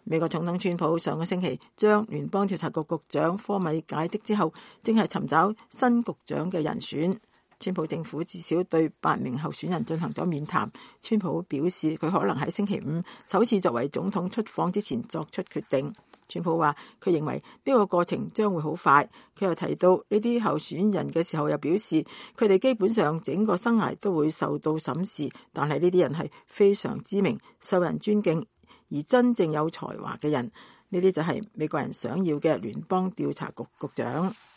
美國總統川普上個星期將聯邦調查局局長科米解職之後，正係尋找新局長嘅人選。川普政府至少對8名候選人進行咗面談。川普表示佢可能喺星期五首次作為總統出訪之前作出決定。川普話佢認為呢個過程將會好快。佢又提到呢啲候選人嘅時候，又表示佢哋基本上整個生涯都會受到審視，但係呢啲人係非常知名、受人尊敬而真正有才華嘅人。呢啲就係美國人想要嘅聯邦調查局局長。